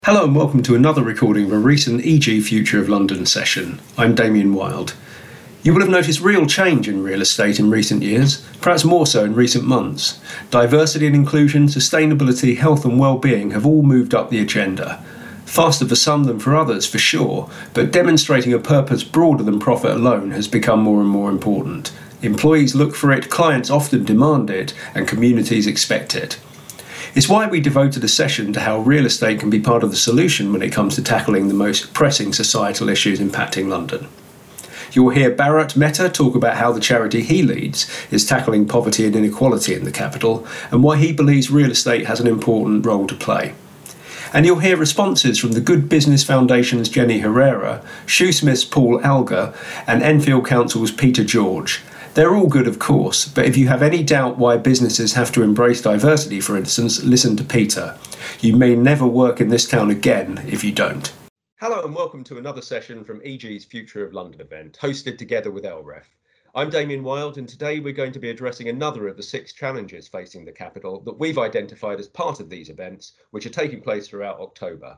Hello and welcome to another recording of a recent EG Future of London session. I'm Damien Wild. You will have noticed real change in real estate in recent years, perhaps more so in recent months. Diversity and inclusion, sustainability, health and well-being have all moved up the agenda. Faster for some than for others, for sure, but demonstrating a purpose broader than profit alone has become more and more important. Employees look for it, clients often demand it, and communities expect it. It's why we devoted a session to how real estate can be part of the solution when it comes to tackling the most pressing societal issues impacting London. You'll hear Bharat Mehta talk about how the charity he leads is tackling poverty and inequality in the capital, and why he believes real estate has an important role to play. And you'll hear responses from the Good Business Foundation's Jenny Herrera, Shoesmith's Paul Alger, and Enfield Council's Peter George. They're all good, of course, but if you have any doubt why businesses have to embrace diversity, for instance, listen to Peter. You may never work in this town again if you don't. Hello and welcome to another session from EG's Future of London event, hosted together with LREF. I'm Damien Wild, and today we're going to be addressing another of the 6 challenges facing the capital that we've identified as part of these events, which are taking place throughout October.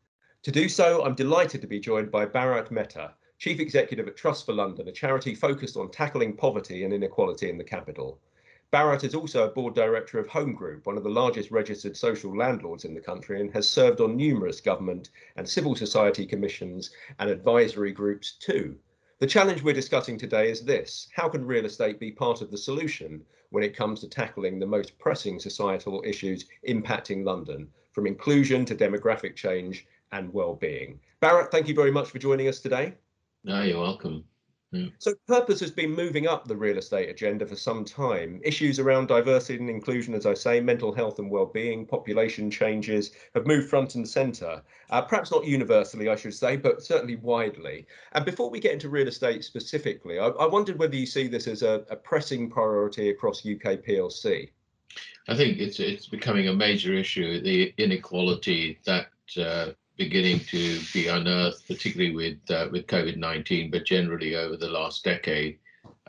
To do so, I'm delighted to be joined by Bharat Mehta, Chief Executive at Trust for London, a charity focused on tackling poverty and inequality in the capital. Bharat is also a board director of Home Group, one of the largest registered social landlords in the country, and has served on numerous government and civil society commissions and advisory groups too. The challenge we're discussing today is this: how can real estate be part of the solution when it comes to tackling the most pressing societal issues impacting London, from inclusion to demographic change and well-being? Bharat, thank you very much for joining us today. No, you're welcome. Yeah. So purpose has been moving up the real estate agenda for some time. Issues around diversity and inclusion, as I say, mental health and well-being, population changes have moved front and centre. Perhaps not universally, I should say, but certainly widely. And before we get into real estate specifically, I wondered whether you see this as a pressing priority across UK PLC. I think it's becoming a major issue, the inequality that beginning to be unearthed, particularly with COVID-19, but generally over the last decade,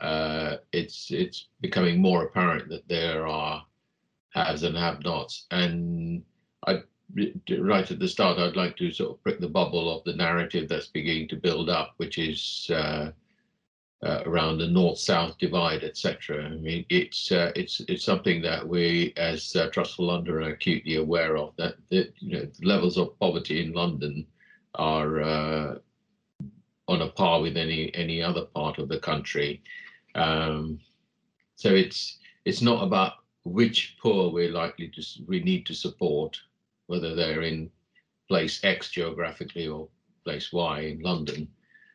it's becoming more apparent that there are haves and have-nots. And right at the start, I'd like to sort of prick the bubble of the narrative that's beginning to build up, which is around the north-south divide, etc. I mean, it's something that we, as Trust for London, are acutely aware of. That the levels of poverty in London are on a par with any other part of the country. So it's not about which poor we need to support, whether they're in place X geographically or place Y in London.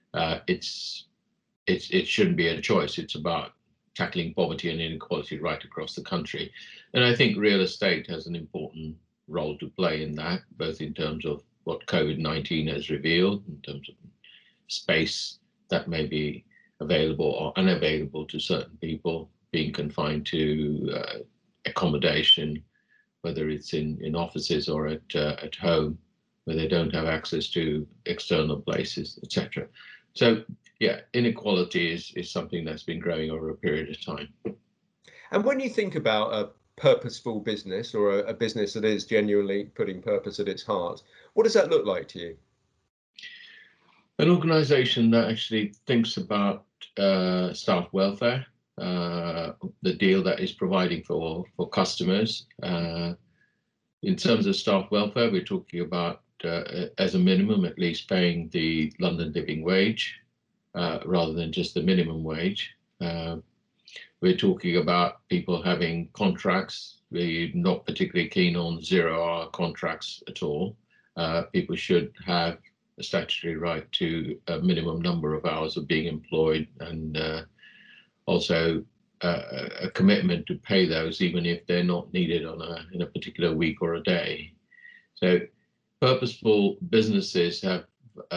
It shouldn't be a choice. It's about tackling poverty and inequality right across the country. And I think real estate has an important role to play in that, both in terms of what COVID-19 has revealed, in terms of space that may be available or unavailable to certain people, being confined to accommodation, whether it's in offices or at home, where they don't have access to external places, etc. So yeah, inequality is something that's been growing over a period of time. And when you think about a purposeful business, or a business that is genuinely putting purpose at its heart, what does that look like to you? An organisation that actually thinks about staff welfare, the deal that is providing for customers. In terms of staff welfare, we're talking about, as a minimum, at least paying the London living wage, rather than just the minimum wage. We're talking about people having contracts. We're not particularly keen on 0-hour contracts at all. People should have a statutory right to a minimum number of hours of being employed, and also a commitment to pay those even if they're not needed in a particular week or a day. So purposeful businesses have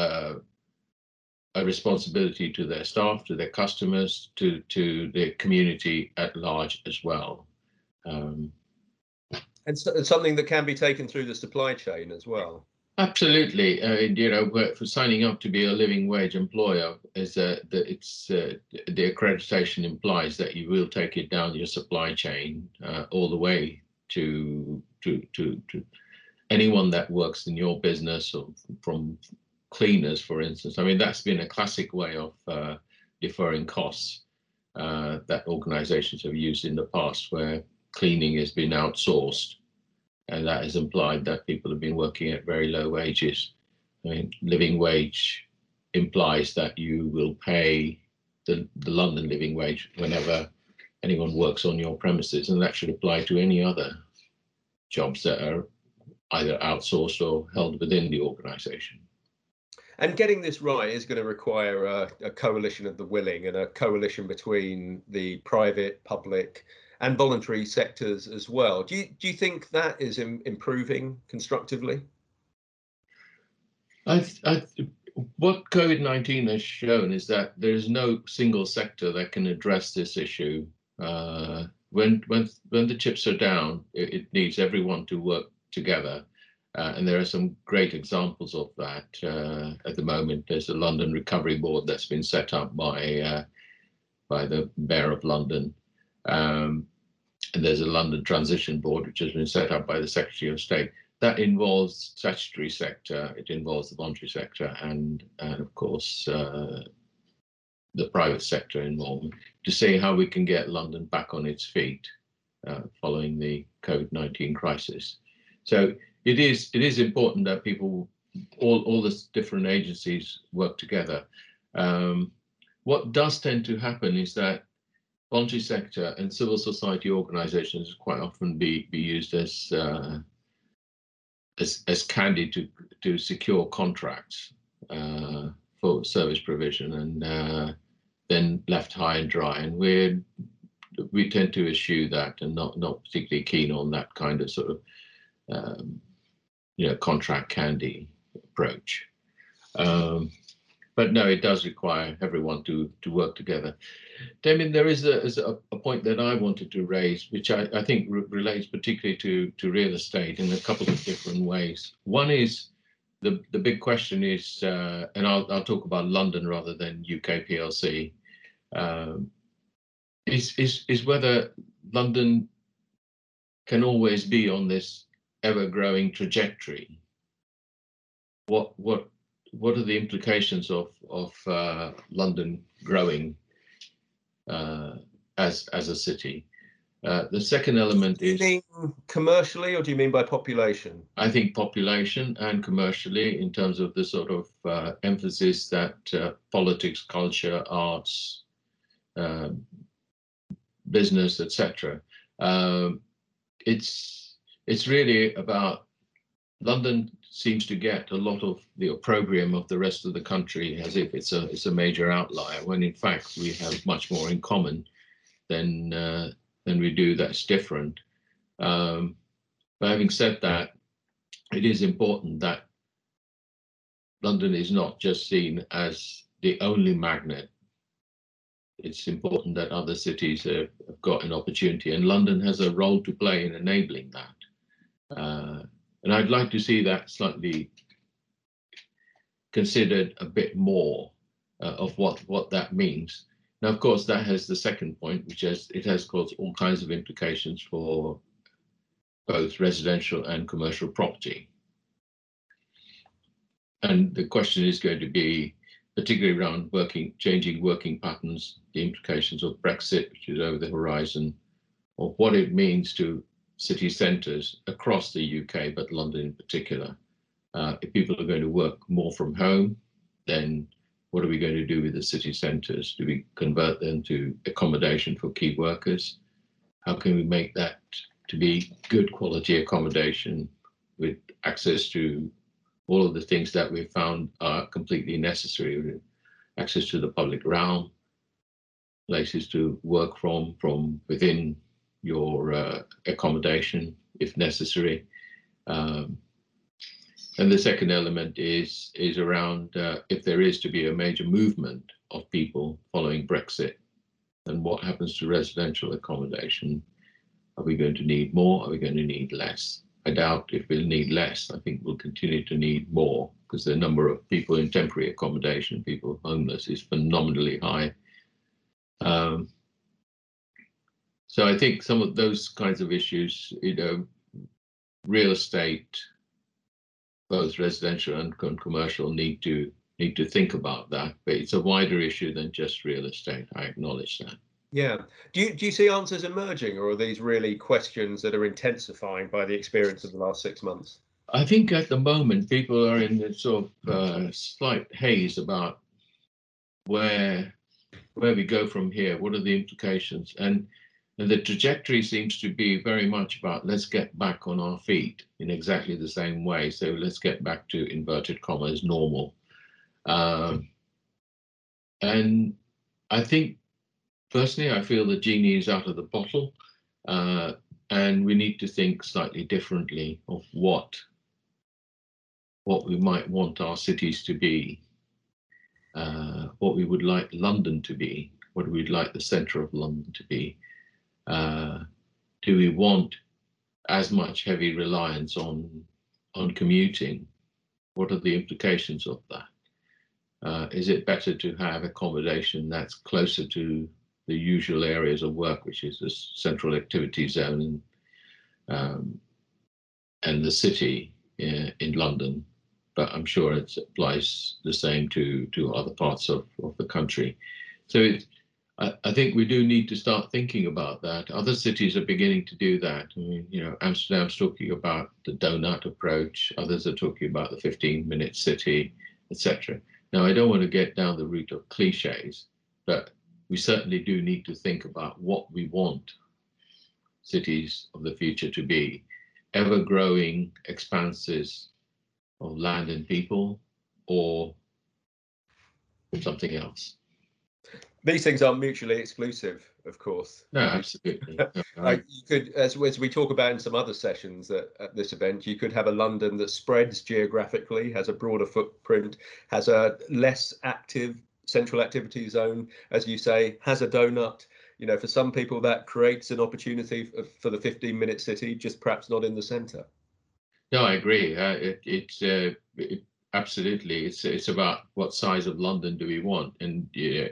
a responsibility to their staff, to their customers, to the community at large as well. And something that can be taken through the supply chain as well. Absolutely. For signing up to be a living wage employer, is the accreditation implies that you will take it down your supply chain all the way to anyone that works in your business, or from cleaners, for instance. I mean, that's been a classic way of deferring costs that organizations have used in the past, where cleaning has been outsourced, and that has implied that people have been working at very low wages. I mean, living wage implies that you will pay the London living wage whenever anyone works on your premises, and that should apply to any other jobs that are either outsourced or held within the organisation. And getting this right is going to require a coalition of the willing, and a coalition between the private, public, and voluntary sectors as well. Do you think that is improving constructively? What COVID-19 has shown is that there is no single sector that can address this issue. When the chips are down, it needs everyone to work together. And there are some great examples of that at the moment. There's a London Recovery Board that's been set up by the Mayor of London. And there's a London Transition Board, which has been set up by the Secretary of State. That involves statutory sector, it involves the voluntary sector, and of course the private sector involvement, to see how we can get London back on its feet following the COVID-19 crisis. So it is important that people, all the different agencies, work together. What does tend to happen is that voluntary sector and civil society organisations quite often be used as candy to secure contracts for service provision, and then left high and dry. And we tend to eschew that, and not particularly keen on that kind of sort of contract candy approach. But no, it does require everyone to work together. Damien, there is a point that I wanted to raise, which I think relates particularly to real estate in a couple of different ways. One is the big question is, and I'll talk about London rather than UK PLC, is whether London can always be on this ever-growing trajectory. What are the implications of London growing as a city? The second element is... Do you mean commercially, or do you mean by population? I think population and commercially, in terms of the sort of emphasis that politics, culture, arts, business, etc. It's really about... London seems to get a lot of the opprobrium of the rest of the country as if it's a major outlier, when in fact we have much more in common than we do that's different. But having said that, it is important that London is not just seen as the only magnet. It's important that other cities have got an opportunity, and London has a role to play in enabling that. And I'd like to see that slightly considered a bit more of what that means. Now, of course, that has the second point, which is it has caused all kinds of implications for both residential and commercial property. And the question is going to be, particularly around changing working patterns, the implications of Brexit, which is over the horizon, or what it means to city centres across the UK, but London in particular. If people are going to work more from home, then what are we going to do with the city centres? Do we convert them to accommodation for key workers? How can we make that to be good quality accommodation with access to all of the things that we've found are completely necessary? Access to the public realm, places to work from within your accommodation if necessary. And the second element is around if there is to be a major movement of people following Brexit, then what happens to residential accommodation? Are we going to need more? Are we going to need less? I doubt if we'll need less. I think we'll continue to need more, because the number of people in temporary accommodation, people homeless, is phenomenally high. So I think some of those kinds of issues, real estate both residential and commercial need to think about that. But it's a wider issue than just real estate. I acknowledge that. Yeah. Do you see answers emerging, or are these really questions that are intensifying by the experience of the last 6 months? I think at the moment people are in a sort of slight haze about where we go from here. What are the implications? And the trajectory seems to be very much about let's get back on our feet in exactly the same way. So let's get back to inverted commas normal. And I think personally, I feel the genie is out of the bottle, and we need to think slightly differently of what we might want our cities to be, what we would like London to be, what we'd like the centre of London to be. Do we want as much heavy reliance on commuting? What are the implications of that? Is it better to have accommodation that's closer to the usual areas of work, which is the central activity zone and the city in London? But I'm sure it applies the same to other parts of the country. So I think we do need to start thinking about that. Other cities are beginning to do that. I mean, Amsterdam's talking about the donut approach. Others are talking about the 15-minute city, etc. Now, I don't want to get down the route of cliches, but we certainly do need to think about what we want cities of the future to be. Ever-growing expanses of land and people, or something else. These things are mutually exclusive, of course. No, absolutely. You could, as we talk about in some other sessions at this event, you could have a London that spreads geographically, has a broader footprint, has a less active central activity zone, as you say, has a donut. For some people that creates an opportunity for the 15-minute city, just perhaps not in the centre. No, I agree. Absolutely. It's about what size of London do we want, and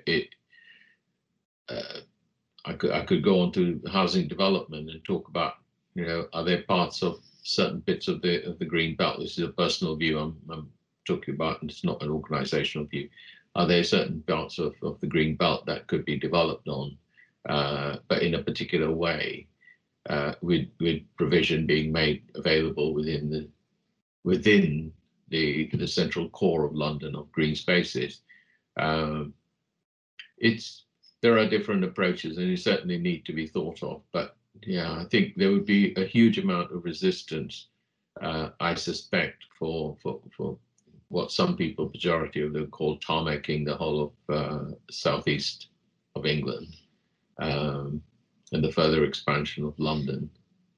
I could go on to housing development and talk about, are there parts of certain bits of the green belt? This is a personal view I'm talking about, and it's not an organisational view. Are there certain parts of the green belt that could be developed on, but in a particular way, with provision being made available within the central core of London of green spaces? There are different approaches, and they certainly need to be thought of. But yeah, I think there would be a huge amount of resistance, I suspect, for what some people, majority of them, call tarmacking the whole of southeast of England, and the further expansion of London.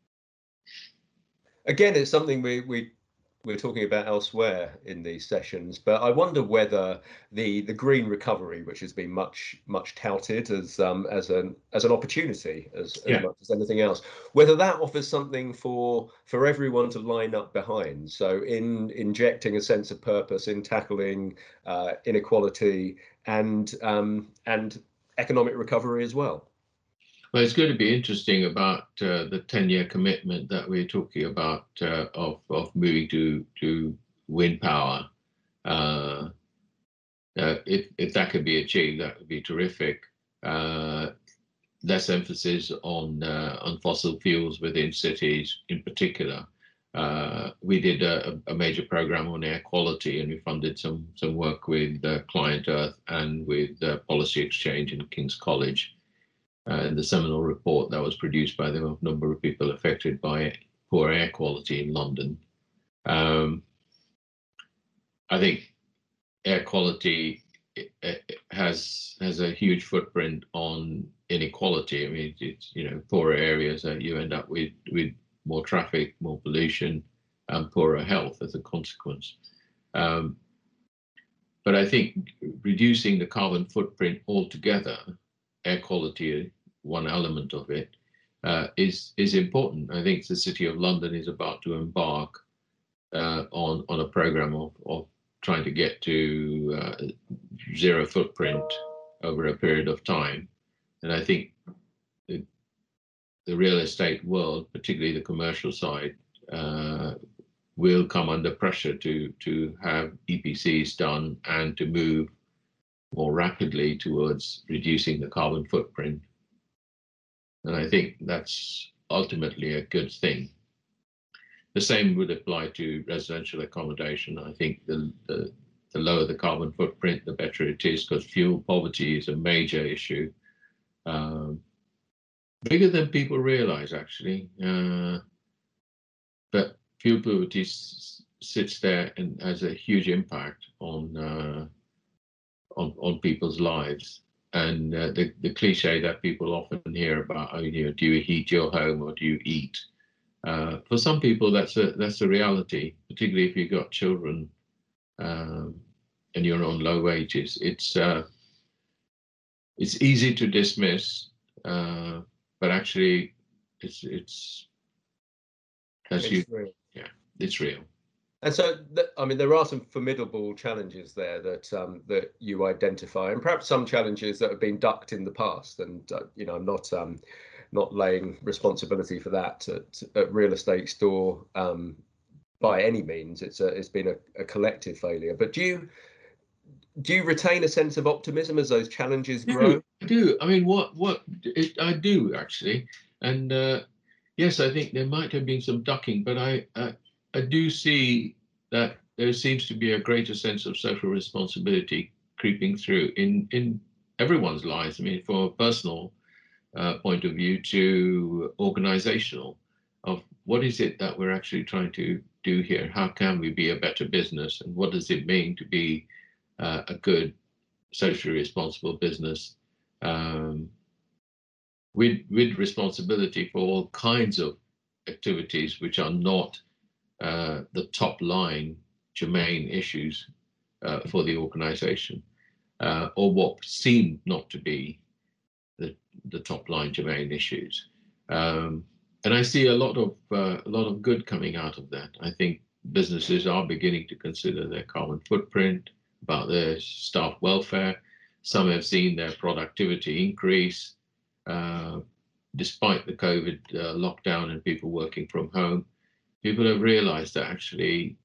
Again, it's something we're talking about elsewhere in these sessions, but I wonder whether the green recovery, which has been much touted as an opportunity as much as anything else, whether that offers something for everyone to line up behind. So in injecting a sense of purpose in tackling inequality and economic recovery as well. Well, it's going to be interesting about the 10-year commitment that we're talking about of moving to wind power. If that could be achieved, that would be terrific. Less emphasis on fossil fuels within cities, in particular. We did a major program on air quality, and we funded some work with Client Earth and with Policy Exchange and King's College. And the seminal report that was produced by the number of people affected by poor air quality in London. I think air quality has a huge footprint on inequality. I mean, it's poorer areas that you end up with more traffic, more pollution, and poorer health as a consequence. But I think reducing the carbon footprint altogether, air quality, one element of it, is important. I think the City of London is about to embark on a program of trying to get to zero footprint over a period of time. And I think the real estate world, particularly the commercial side, will come under pressure to have EPCs done and to move more rapidly towards reducing the carbon footprint. And I think that's ultimately a good thing. The same would apply to residential accommodation. I think the lower the carbon footprint, the better it is, because fuel poverty is a major issue. Bigger than people realize, actually. But fuel poverty sits there and has a huge impact on people's lives. And the cliche that people often hear about, do you heat your home or do you eat? For some people, that's a reality, particularly if you've got children and you're on low wages. It's easy to dismiss, but actually, it's real. Yeah, it's real. And so, I mean, there are some formidable challenges there that you identify, and perhaps some challenges that have been ducked in the past. And I'm not laying responsibility for that at Real Estate Store by any means. It's been a collective failure. But do you retain a sense of optimism as those challenges grow? I do. I mean, I do actually, and yes, I think there might have been some ducking, but I do see that there seems to be a greater sense of social responsibility creeping through in everyone's lives. I mean, from a personal point of view to organizational, of what is it that we're actually trying to do here? How can we be a better business? And what does it mean to be a good, socially responsible business with responsibility for all kinds of activities which are not the top line germane issues for the organization, or what seem not to be the top line germane issues. And I see a lot of good coming out of that. I think businesses are beginning to consider their carbon footprint, about their staff welfare. Some have seen their productivity increase despite the COVID lockdown and people working from home. People have realized that actually,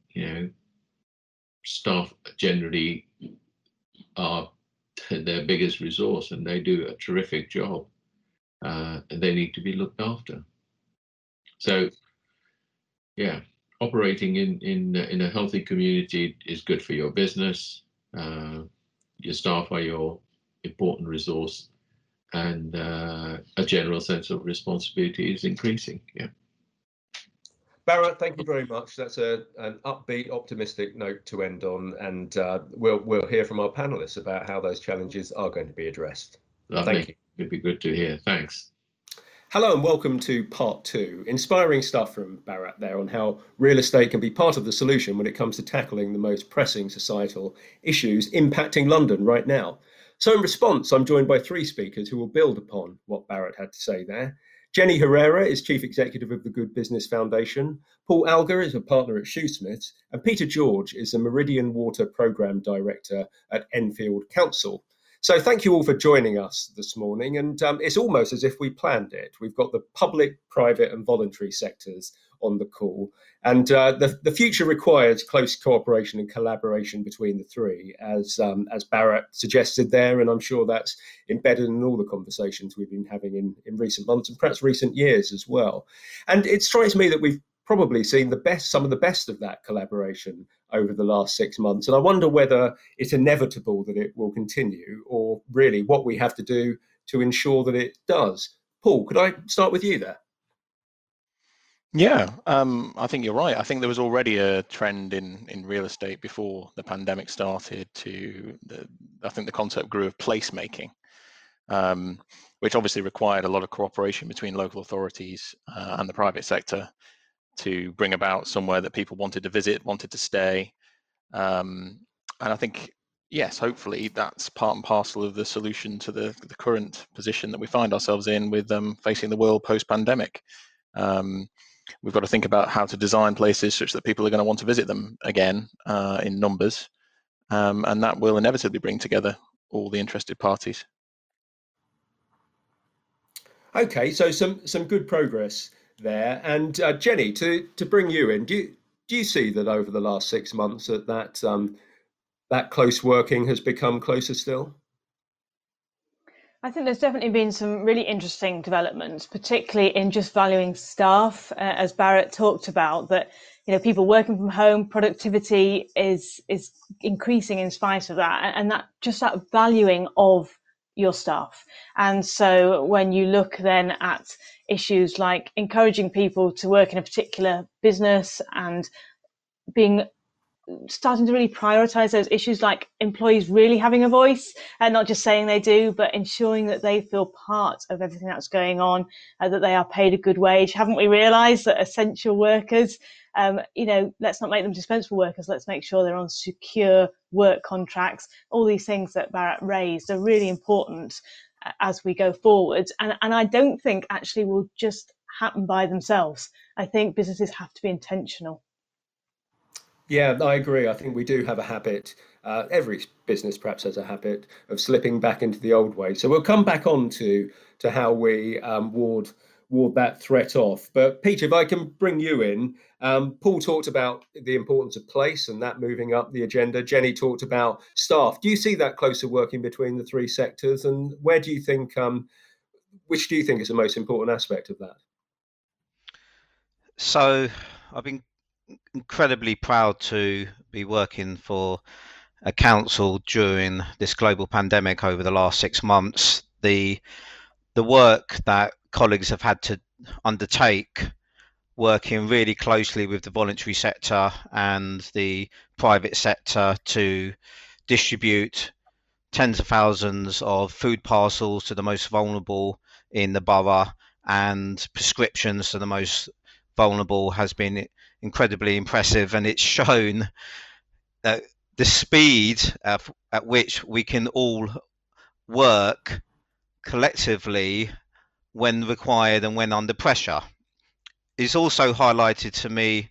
staff generally are their biggest resource, and they do a terrific job, and they need to be looked after. So, yeah, operating in a healthy community is good for your business. Your staff are your important resource, and a general sense of responsibility is increasing. Yeah. Bharat, thank you very much. That's an upbeat, optimistic note to end on, and we'll hear from our panelists about how those challenges are going to be addressed. Lovely. Thank you. It'd be good to hear. Thanks. Hello and welcome to part 2. Inspiring stuff from Bharat there on how real estate can be part of the solution when it comes to tackling the most pressing societal issues impacting London right now. So in response, I'm joined by 3 speakers who will build upon what Bharat had to say there. Jenny Herrera is Chief Executive of the Good Business Foundation. Paul Alger is a partner at Shoesmiths. And Peter George is the Meridian Water Programme Director at Enfield Council. So thank you all for joining us this morning. And it's almost as if we planned it. We've got the public, private and voluntary sectors on the call. And the future requires close cooperation and collaboration between the 3, as Bharat suggested there. And I'm sure that's embedded in all the conversations we've been having in recent months and perhaps recent years as well. And it strikes me that we've probably seen some of the best of that collaboration over the last 6 months. And I wonder whether it's inevitable that it will continue, or really what we have to do to ensure that it does. Paul, could I start with you there? Yeah, I think you're right. I think there was already a trend in real estate before the pandemic started I think the concept grew of placemaking, which obviously required a lot of cooperation between local authorities and the private sector to bring about somewhere that people wanted to visit, wanted to stay. And I think, yes, hopefully that's part and parcel of the solution to the current position that we find ourselves in with facing the world post-pandemic. We've got to think about how to design places such that people are going to want to visit them again in numbers. And that will inevitably bring together all the interested parties. Okay, so some good progress there. And Jenny, to bring you in, do do you see that over the last 6 months that close working has become closer still? I think there's definitely been some really interesting developments, particularly in just valuing staff, as Barrett talked about, that people working from home, productivity is increasing in spite of that, and that valuing of your staff. And so when you look then at issues like encouraging people to work in a particular business and starting to really prioritize those issues, like employees really having a voice and not just saying they do, but ensuring that they feel part of everything that's going on, that they are paid a good wage. Haven't we realized that essential workers, let's not make them dispensable workers. Let's make sure they're on secure work contracts. All these things that Barrett raised are really important as we go forward. And I don't think actually will just happen by themselves. I think businesses have to be intentional. Yeah, I agree. I think we do have a habit. Every business perhaps has a habit of slipping back into the old way. So we'll come back on to how we ward that threat off. But Peter, if I can bring you in, Paul talked about the importance of place and that moving up the agenda. Jenny talked about staff. Do you see that closer working between the three sectors? And where do you think, which do you think is the most important aspect of that? So I've been incredibly proud to be working for a council during this global pandemic over the last 6 months. The work that colleagues have had to undertake, working really closely with the voluntary sector and the private sector to distribute tens of thousands of food parcels to the most vulnerable in the borough and prescriptions to the most vulnerable, has been incredibly impressive, and it's shown that the speed at which we can all work collectively when required and when under pressure. It's also highlighted to me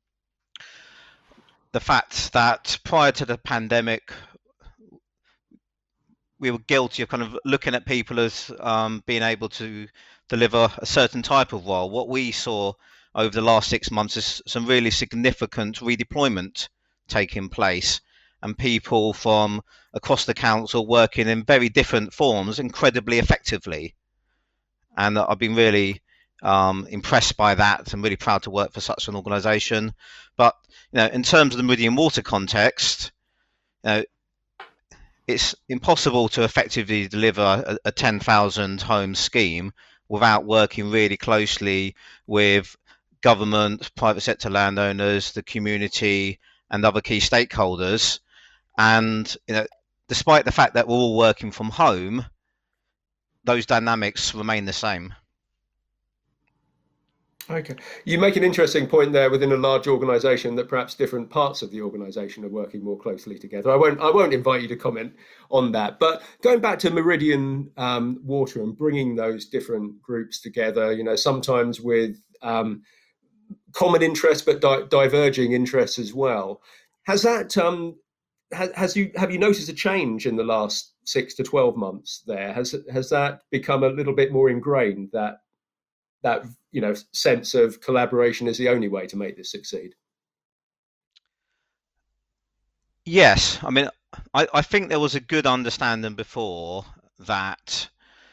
the fact that prior to the pandemic, we were guilty of kind of looking at people as being able to deliver a certain type of role. What we saw over the last 6 months is some really significant redeployment taking place, and people from across the council working in very different forms incredibly effectively. And I've been really impressed by that. I'm really proud to work for such an organisation. But in terms of the Meridian Water context, it's impossible to effectively deliver a 10,000 home scheme without working really closely with government, private sector landowners, the community, and other key stakeholders. And despite the fact that we're all working from home, those dynamics remain the same. Okay, you make an interesting point there within a large organisation that perhaps different parts of the organisation are working more closely together. I won't invite you to comment on that, but going back to Meridian Water and bringing those different groups together, sometimes with common interests but diverging interests as well. Has that have you noticed a change in the last 6 to 12 months there? Has that become a little bit more ingrained, that sense of collaboration is the only way to make this succeed? Yes, I mean, I think there was a good understanding before that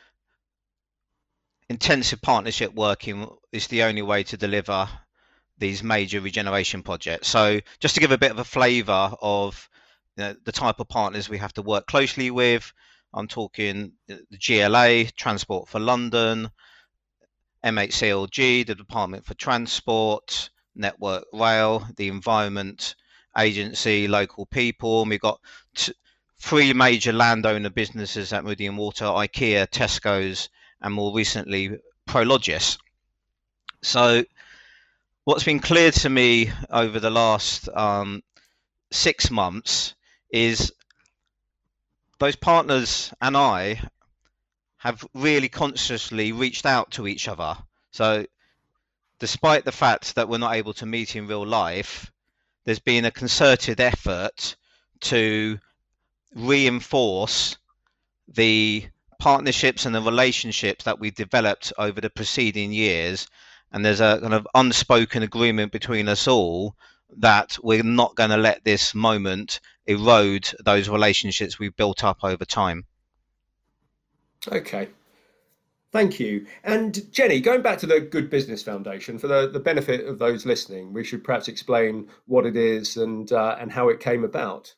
intensive partnership working is the only way to deliver these major regeneration projects. So just to give a bit of a flavour of the type of partners we have to work closely with, I'm talking the GLA, Transport for London, MHCLG, the Department for Transport, Network Rail, the Environment Agency, local people. And we've got 3 major landowner businesses at Meridian Water: IKEA, Tesco's, and more recently Prologis. So what's been clear to me over the last 6 months is those partners and I have really consciously reached out to each other. So despite the fact that we're not able to meet in real life, there's been a concerted effort to reinforce the partnerships and the relationships that we've developed over the preceding years. And there's a kind of unspoken agreement between us all that we're not going to let this moment erode those relationships we've built up over time. Okay. Thank you. And Jenny, going back to the Good Business Foundation, for the benefit of those listening, we should perhaps explain what it is and how it came about.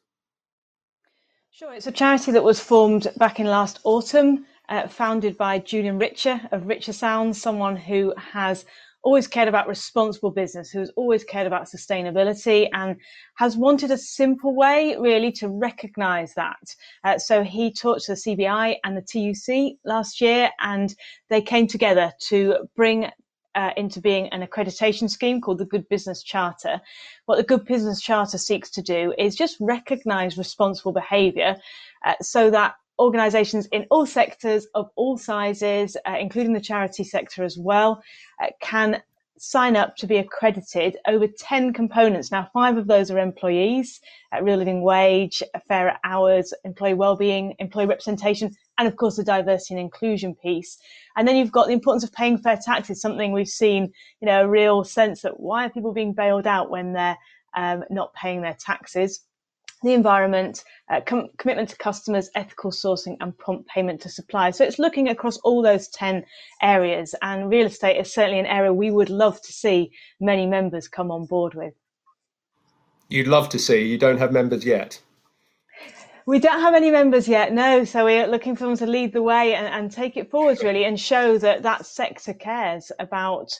Sure, it's a charity that was formed back in last autumn, founded by Julian Richer of Richer Sounds, someone who has always cared about responsible business, who's always cared about sustainability and has wanted a simple way really to recognise that. So he talked to the CBI and the TUC last year, and they came together to bring into being an accreditation scheme called the Good Business Charter. What the Good Business Charter seeks to do is just recognise responsible behaviour so that organisations in all sectors of all sizes, including the charity sector as well, can sign up to be accredited over 10 components. Now, 5 of those are employees, real living wage, fairer hours, employee wellbeing, employee representation, and of course the diversity and inclusion piece. And then you've got the importance of paying fair taxes, something we've seen, a real sense that why are people being bailed out when they're not paying their taxes? The environment, commitment to customers, ethical sourcing, and prompt payment to suppliers. So it's looking across all those 10 areas, and real estate is certainly an area we would love to see many members come on board with. You'd love to see, you don't have members yet? We don't have any members yet, no. So we're looking for them to lead the way and take it forwards really, and show that sector cares about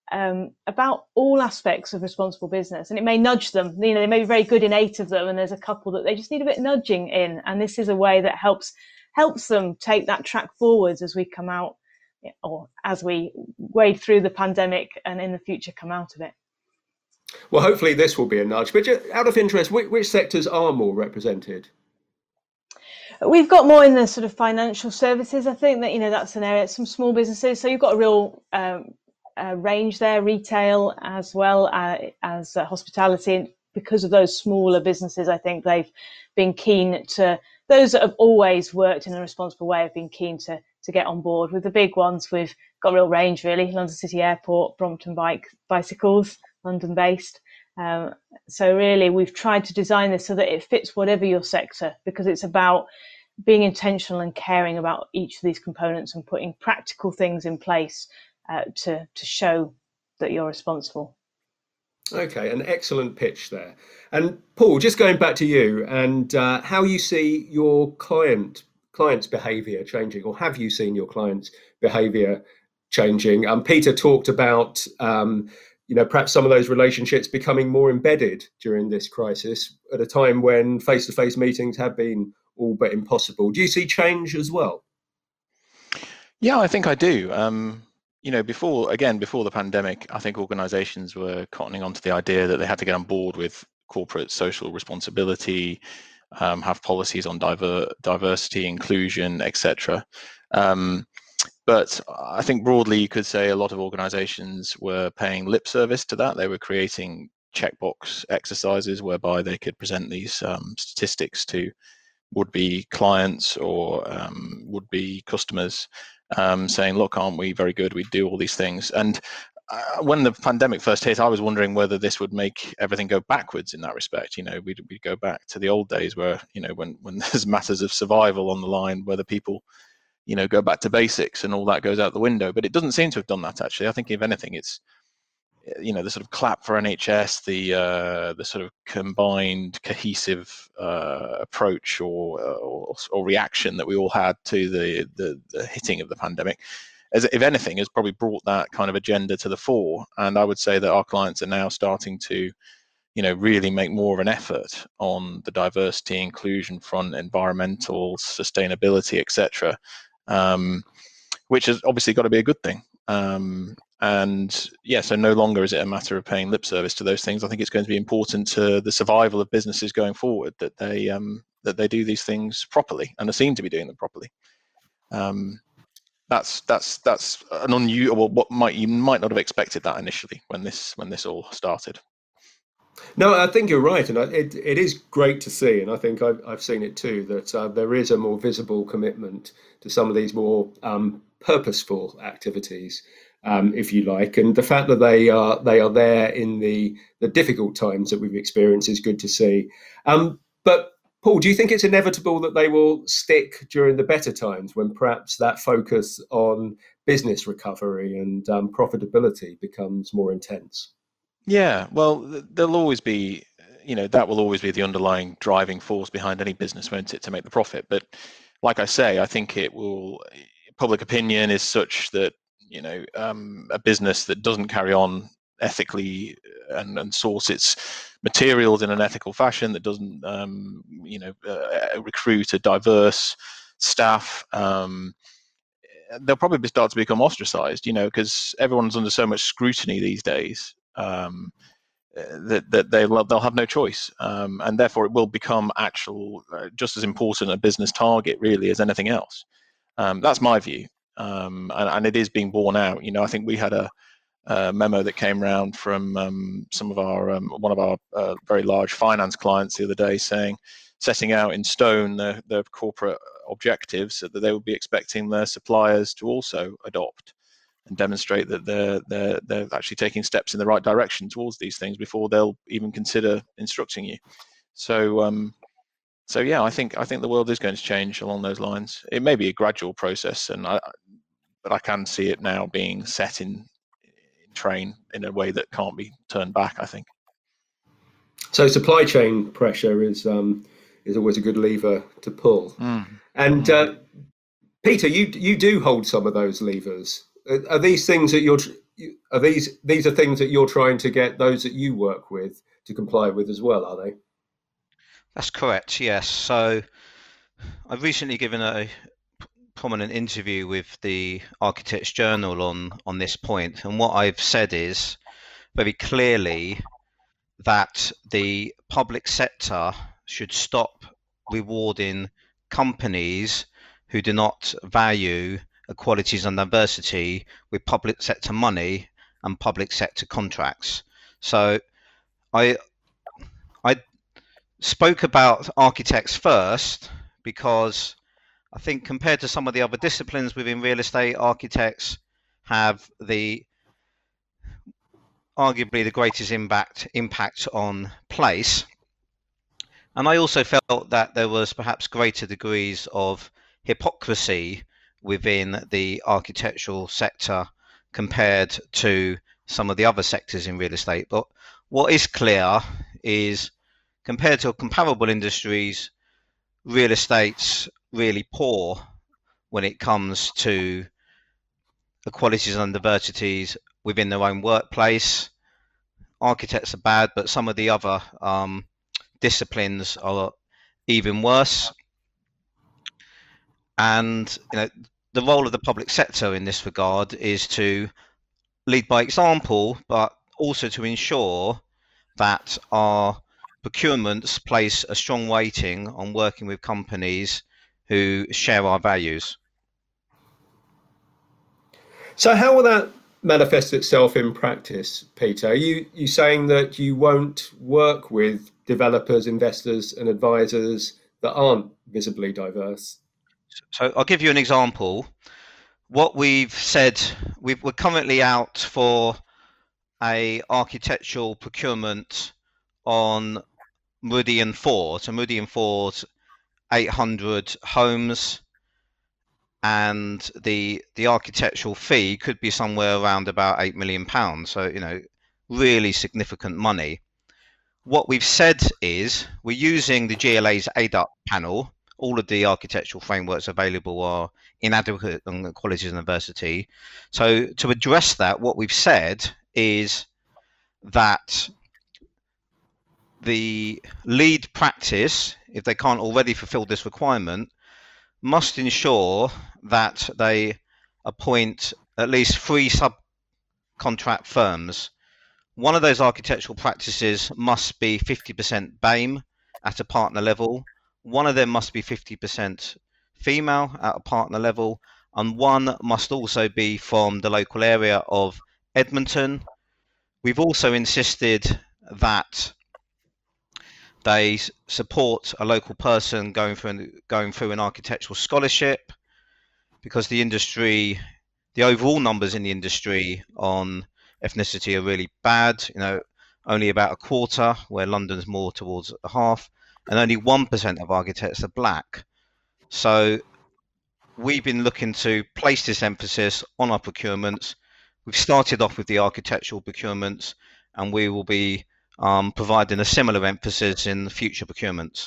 all aspects of responsible business. And it may nudge them, they may be very good in 8 of them, and there's a couple that they just need a bit nudging in, and this is a way that helps them take that track forwards as we come out, or as we wade through the pandemic and in the future come out of it. Well, hopefully this will be a nudge. But just out of interest, which sectors are more represented? We've got more in the sort of financial services. I think that that's an area, some small businesses, so you've got a real range there, retail as well as hospitality. And because of those smaller businesses, I think they've been keen to, those that have always worked in a responsible way have been keen to get on board. With the big ones, we've got a real range really: London City Airport, Brompton Bicycles, London based. So really we've tried to design this so that it fits whatever your sector, because it's about being intentional and caring about each of these components and putting practical things in place to show that you're responsible. Okay, an excellent pitch there. And Paul, just going back to you and how you see your clients' behaviour changing, or have you seen your clients' behaviour changing? Peter talked about perhaps some of those relationships becoming more embedded during this crisis at a time when face-to-face meetings have been all but impossible. Do you see change as well? Yeah, I think I do. Before the pandemic, I think organizations were cottoning onto the idea that they had to get on board with corporate social responsibility, have policies on diversity, inclusion, etc. But I think broadly you could say a lot of organizations were paying lip service to that. They were creating checkbox exercises whereby they could present these statistics to would-be clients or would-be customers, saying, look, aren't we very good? We do all these things. And when the pandemic first hit, I was wondering whether this would make everything go backwards in that respect. We'd go back to the old days where, when there's matters of survival on the line, whether people go back to basics and all that goes out the window. But it doesn't seem to have done that, actually. I think if anything, it's, the sort of clap for NHS, the sort of combined cohesive approach or reaction that we all had to the hitting of the pandemic, as if anything, has probably brought that kind of agenda to the fore. And I would say that our clients are now starting to really make more of an effort on the diversity, inclusion front, environmental, sustainability, etc., which has obviously got to be a good thing. And yeah, so no longer is it a matter of paying lip service to those things. I think it's going to be important to the survival of businesses going forward that they do these things properly and are seen to be doing them properly. That's an unusual. You might not have expected that initially when this all started. No, I think you're right, and it is great to see, and I think I've seen it too, that there is a more visible commitment to some of these more purposeful activities. if you like, and the fact that they are there in the difficult times that we've experienced is good to see. But Paul, do you think it's inevitable that they will stick during the better times when perhaps that focus on business recovery and profitability becomes more intense? Yeah, well, there'll always be, that will always be the underlying driving force behind any business, won't it, to make the profit. But like I say, I think public opinion is such that, a business that doesn't carry on ethically and source its materials in an ethical fashion, that doesn't, recruit a diverse staff, they'll probably start to become ostracized, because everyone's under so much scrutiny these days. That they'll have no choice, and therefore it will become just as important a business target really as anything else. That's my view, and it is being borne out. I think we had a memo that came around from one of our very large finance clients the other day, setting out in stone the corporate objectives that they would be expecting their suppliers to also adopt, and demonstrate that they're actually taking steps in the right direction towards these things before they'll even consider instructing you. So yeah, I think the world is going to change along those lines. It may be a gradual process, but I can see it now being set in train in a way that can't be turned back, I think. So supply chain pressure is always a good lever to pull. And Peter, you do hold some of those levers. Are these things that these are things that you're trying to get those that you work with to comply with as well, are they? That's correct, yes. So I've recently given a prominent interview with the Architects Journal on this point, and what I've said is very clearly that the public sector should stop rewarding companies who do not value equalities and diversity with public sector money and public sector contracts. So I spoke about architects first because I think compared to some of the other disciplines within real estate, architects have arguably the greatest impact on place. And I also felt that there was perhaps greater degrees of hypocrisy within the architectural sector compared to some of the other sectors in real estate. But what is clear is, compared to comparable industries, real estate's really poor when it comes to equalities and diversities within their own workplace. Architects are bad, but some of the other disciplines are even worse. And the role of the public sector in this regard is to lead by example, but also to ensure that our procurements place a strong weighting on working with companies who share our values. So how will that manifest itself in practice, Peter? Are you saying that you won't work with developers, investors and advisors that aren't visibly diverse? So I'll give you an example. What we've said, we're currently out for a architectural procurement on Meridian Ford. So Meridian Ford's 800 homes, and the architectural fee could be somewhere around about £8 million. So, really significant money. What we've said is we're using the GLA's ADUP panel. All of the architectural frameworks available are inadequate on equalities and diversity. So to address that, what we've said is that the lead practice, if they can't already fulfill this requirement, must ensure that they appoint at least 3 subcontract firms. One of those architectural practices must be 50% BAME at a partner level. One of them must be 50% female at a partner level, and one must also be from the local area of Edmonton. We've also insisted that they support a local person going through an architectural scholarship, because the industry the overall numbers in the industry on ethnicity are really bad. Only about a quarter, where London's more towards a half, and only 1% of architects are black. So we've been looking to place this emphasis on our procurements. We've started off with the architectural procurements, and we will be providing a similar emphasis in future procurements.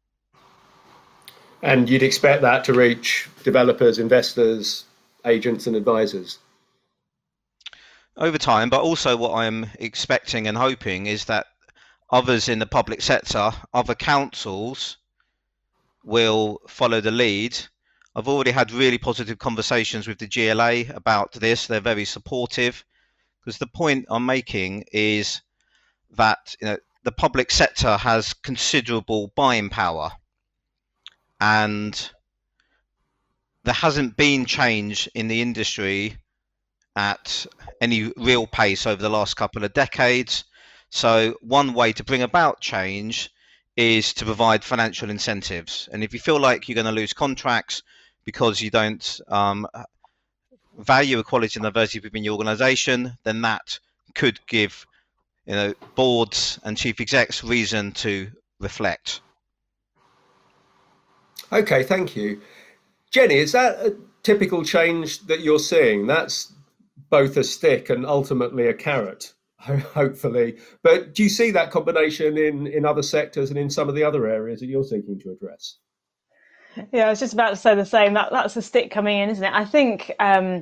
And you'd expect that to reach developers, investors, agents and advisors? Over time, but also what I'm expecting and hoping is that others in the public sector, other councils, will follow the lead. I've already had really positive conversations with the GLA about this. They're very supportive, because the point I'm making is that the public sector has considerable buying power, and there hasn't been change in the industry at any real pace over the last couple of decades. So one way to bring about change is to provide financial incentives. And if you feel like you're going to lose contracts because you don't value equality and diversity within your organisation, then that could give boards and chief execs reason to reflect. Okay, thank you. Jenny, is that a typical change that you're seeing? That's both a stick and ultimately a carrot, hopefully. But do you see that combination in other sectors and in some of the other areas that you're seeking to address? Yeah, I was just about to say the same. That's a stick coming in, isn't it? I think,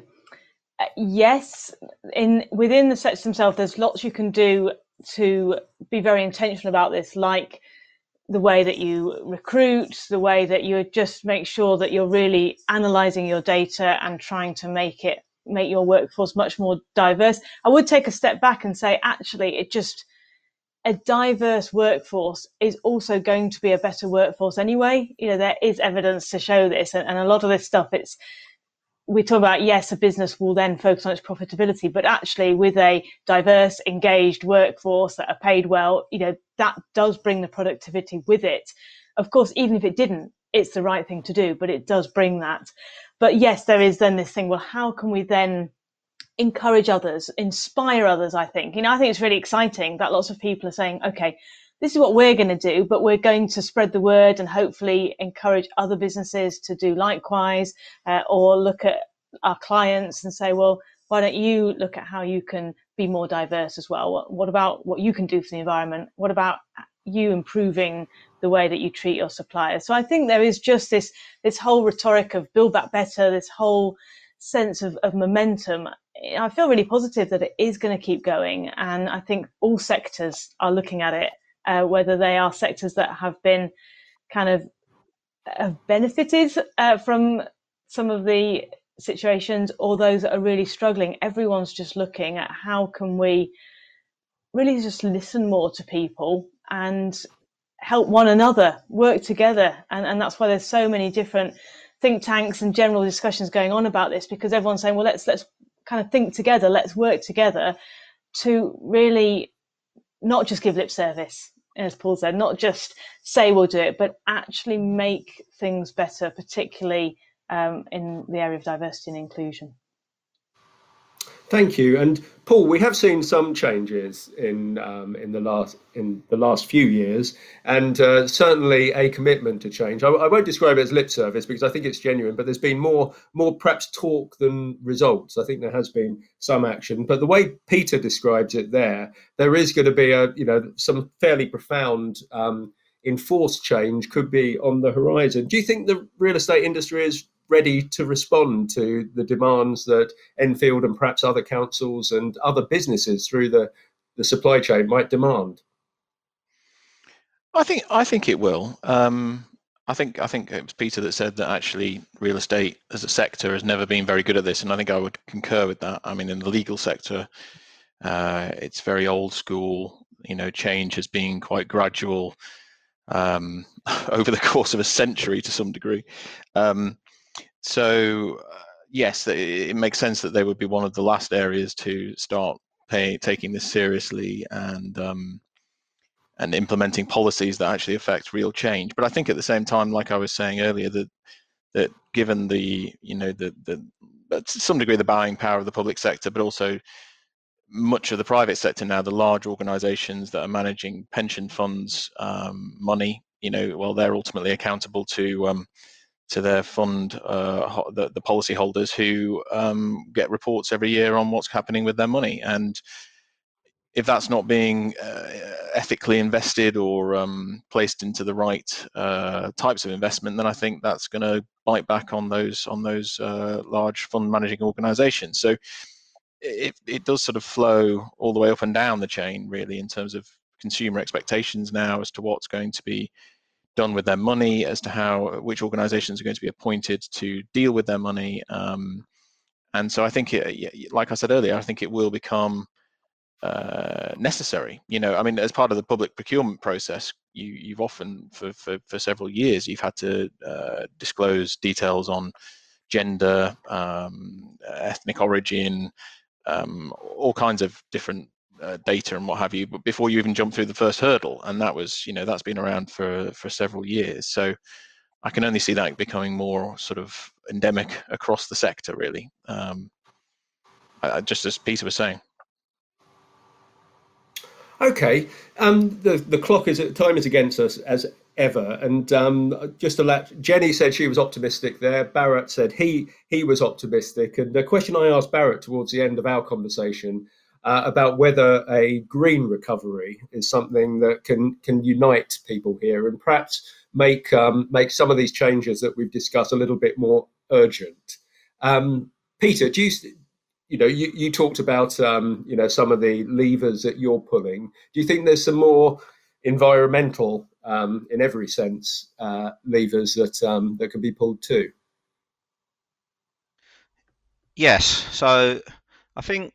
yes, within the sectors themselves, there's lots you can do to be very intentional about this, like the way that you recruit, the way that you just make sure that you're really analysing your data and trying to make your workforce much more diverse. I would take a step back and say, actually, a diverse workforce is also going to be a better workforce anyway. There is evidence to show this, and a lot of this stuff, we talk about, yes, a business will then focus on its profitability, but actually with a diverse, engaged workforce that are paid well, that does bring the productivity with it. Of course, even if it didn't, it's the right thing to do, but it does bring that. But yes, there is then this thing, well, how can we then encourage others, inspire others? I think it's really exciting that lots of people are saying, okay, this is what we're going to do, but we're going to spread the word and hopefully encourage other businesses to do likewise, or look at our clients and say, well, why don't you look at how you can be more diverse as well? What about what you can do for the environment? What about you improving the way that you treat your suppliers? So I think there is just this whole rhetoric of build back better, this whole sense of momentum. I feel really positive that it is going to keep going. And I think all sectors are looking at it, whether they are sectors that have been kind of benefited from some of the situations, or those that are really struggling. Everyone's just looking at how can we really just listen more to people and help one another, work together. And that's why there's so many different think tanks and general discussions going on about this, because everyone's saying, well, let's kind of think together, let's work together to really not just give lip service, as Paul said, not just say we'll do it, but actually make things better, particularly in the area of diversity and inclusion. Thank you. And Paul, we have seen some changes in the last few years, and certainly a commitment to change. I won't describe it as lip service because I think it's genuine, but there's been more perhaps talk than results. I think there has been some action, but the way Peter describes it there is going to be some fairly profound enforced change could be on the horizon. Do you think the real estate industry is ready to respond to the demands that Enfield and perhaps other councils and other businesses through the supply chain might demand? I think it will. I think it was Peter that said that actually real estate as a sector has never been very good at this, and I think I would concur with that. I mean, in the legal sector, it's very old school. Change has been quite gradual over the course of a century to some degree. So yes, it makes sense that they would be one of the last areas to start taking this seriously and implementing policies that actually affect real change. But I think at the same time, like I was saying earlier, that given the to some degree the buying power of the public sector, but also much of the private sector now, the large organisations that are managing pension funds money, well, they're ultimately accountable to their fund, the policy holders who get reports every year on what's happening with their money. And if that's not being ethically invested or placed into the right types of investment, then I think that's going to bite back on those large fund managing organisations. So it does sort of flow all the way up and down the chain, really, in terms of consumer expectations now as to what's going to be done with their money, as to which organisations are going to be appointed to deal with their money. And so I think, like I said earlier, I think it will become necessary. As part of the public procurement process, you've often, for several years, you've had to disclose details on gender, ethnic origin, all kinds of different data and what have you, but before you even jump through the first hurdle. And that's been around for several years. So I can only see that becoming more sort of endemic across the sector, really. Just as Peter was saying. Okay, the time is against us as ever, and just to let Jenny said she was optimistic there. Bharat said he was optimistic, and the question I asked Bharat towards the end of our conversation about whether a green recovery is something that can unite people here and perhaps make some of these changes that we've discussed a little bit more urgent. Peter, do you talked about some of the levers that you're pulling. Do you think there's some more environmental, in every sense, levers that can be pulled too? Yes. So I think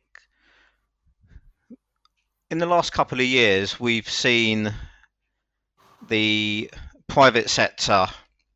in the last couple of years, we've seen the private sector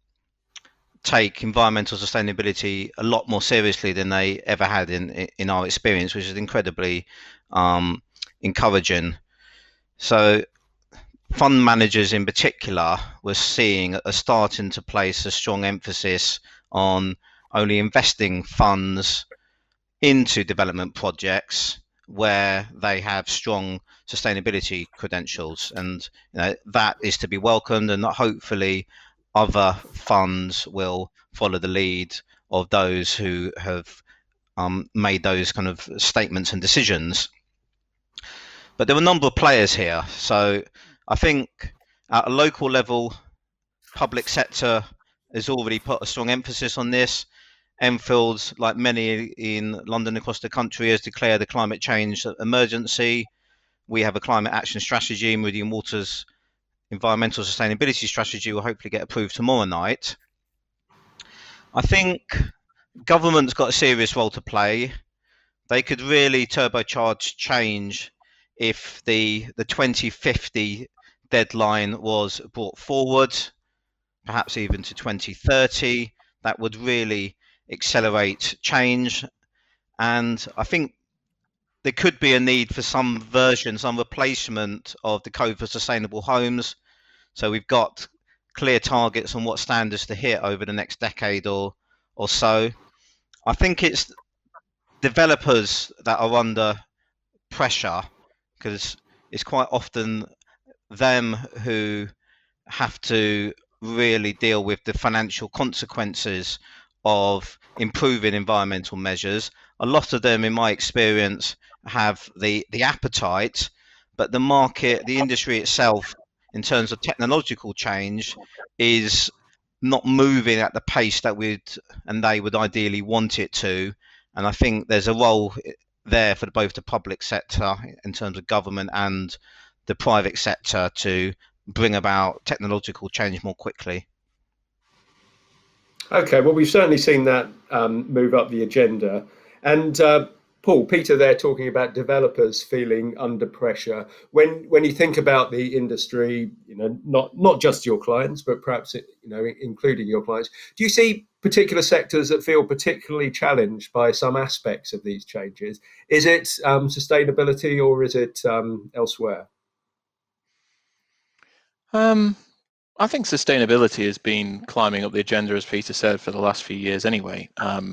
take environmental sustainability a lot more seriously than they ever had in our experience, which is incredibly encouraging. So fund managers in particular were starting to place a strong emphasis on only investing funds into development projects where they have strong sustainability credentials, and that is to be welcomed, and hopefully other funds will follow the lead of those who have made those kind of statements and decisions. But there are a number of players here. So I think at a local level, public sector has already put a strong emphasis on this. Enfield, like many in London across the country, has declared a climate change emergency. We have a climate action strategy. Meridian Water's environmental sustainability strategy will hopefully get approved tomorrow night. I think government's got a serious role to play. They could really turbocharge change if the 2050 deadline was brought forward, perhaps even to 2030. That would really accelerate change. And I think there could be a need for some replacement of the Code for Sustainable Homes. So we've got clear targets on what standards to hit over the next decade or so. I think it's developers that are under pressure, because it's quite often them who have to really deal with the financial consequences of improving environmental measures. A lot of them, in my experience, have the appetite, but the market, the industry itself, in terms of technological change, is not moving at the pace that they would ideally want it to. And I think there's a role there for both the public sector in terms of government and the private sector to bring about technological change more quickly. Okay, well, we've certainly seen that move up the agenda. And Paul, Peter there talking about developers feeling under pressure. When you think about the industry, not just your clients, but perhaps including your clients, do you see particular sectors that feel particularly challenged by some aspects of these changes? Is it sustainability or is it elsewhere? I think sustainability has been climbing up the agenda, as Peter said, for the last few years anyway.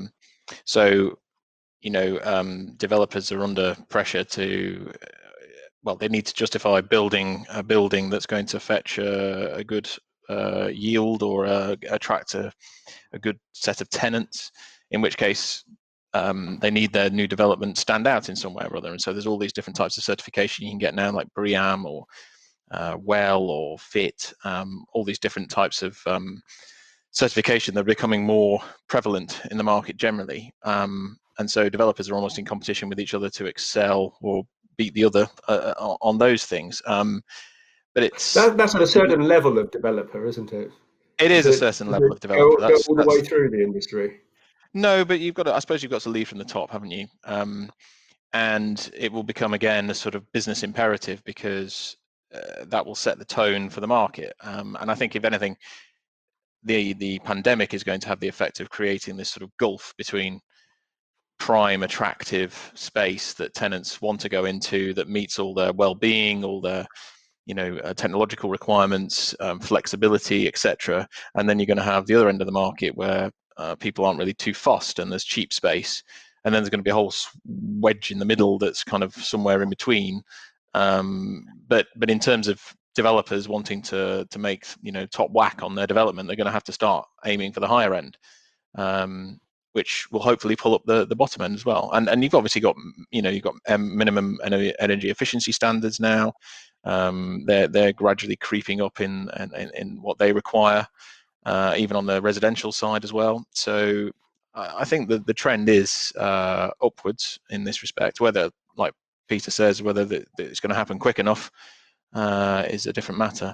So, developers are under pressure to, they need to justify building a building that's going to fetch a good yield or attract a good set of tenants, in which case they need their new development stand out in some way or other. And so there's all these different types of certification you can get now, like BREEAM or WELL or FIT, all these different types of certification that are becoming more prevalent in the market generally. And so developers are almost in competition with each other to excel or beat the other on those things. But that's at a certain level of developer, isn't it? It is a certain level of developer. Go all the way through the industry. No, but I suppose you've got to lead from the top, haven't you? And it will become again a sort of business imperative, because that will set the tone for the market. And I think, if anything, the pandemic is going to have the effect of creating this sort of gulf between prime, attractive space that tenants want to go into, that meets all their well-being, all their technological requirements, flexibility, etc. And then you're going to have the other end of the market where people aren't really too fussed, and there's cheap space. And then there's going to be a whole wedge in the middle that's kind of somewhere in between. But in terms of developers wanting to make top whack on their development, they're going to have to start aiming for the higher end, which will hopefully pull up the bottom end as well. And you've obviously got minimum energy efficiency standards now. They're gradually creeping up in what they require, even on the residential side as well. So I think that the trend is upwards in this respect. Whether, like Peter says, whether it's going to happen quick enough is a different matter.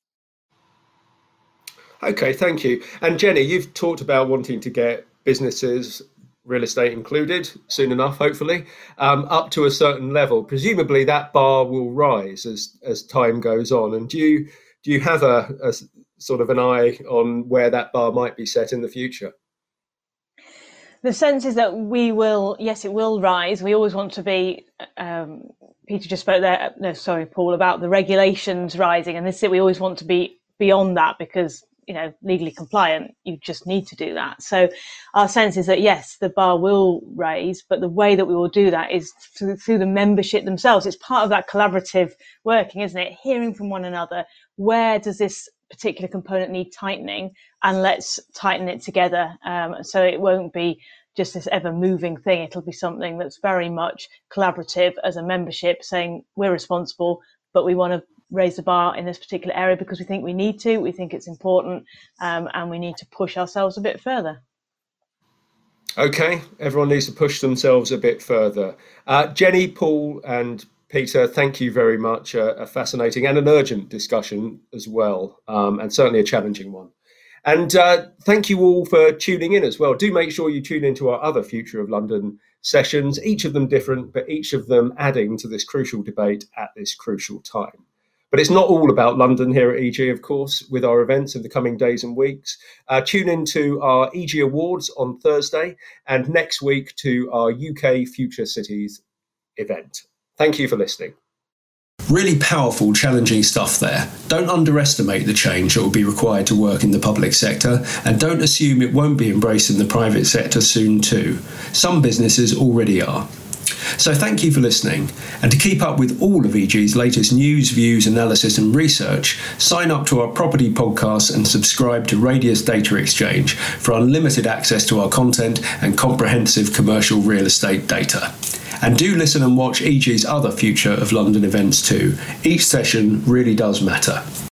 Okay, thank you. And Jenny, you've talked about wanting to get businesses, real estate included, soon enough, hopefully, up to a certain level. Presumably that bar will rise as time goes on. And do you have a sort of an eye on where that bar might be set in the future? The sense is that it will rise. We always want to be, Peter just spoke there, Paul, about the regulations rising, and we always want to be beyond that, because legally compliant, you just need to do that. So our sense is that yes, the bar will raise, but the way that we will do that is through the membership themselves. It's part of that collaborative working, isn't it? Hearing from one another, where does this particular component need tightening, and let's tighten it together. So it won't be just this ever moving thing. It'll be something that's very much collaborative as a membership, saying we're responsible, but we want to raise the bar in this particular area because we think we need to, we think it's important, and we need to push ourselves a bit further. Okay, everyone needs to push themselves a bit further. Jenny, Paul and Peter, thank you very much. A fascinating and an urgent discussion as well, and certainly a challenging one. And thank you all for tuning in as well. Do make sure you tune into our other Future of London sessions, each of them different, but each of them adding to this crucial debate at this crucial time. But it's not all about London here at EG, of course, with our events in the coming days and weeks. Tune in to our EG Awards on Thursday, and next week to our UK Future Cities event. Thank you for listening. Really powerful, challenging stuff there. Don't underestimate the change that will be required to work in the public sector, and don't assume it won't be embraced in the private sector soon too. Some businesses already are. So thank you for listening, and to keep up with all of EG's latest news, views, analysis and research, sign up to our property podcast and subscribe to Radius Data Exchange for unlimited access to our content and comprehensive commercial real estate data. And do listen and watch EG's other Future of London events too. Each session really does matter.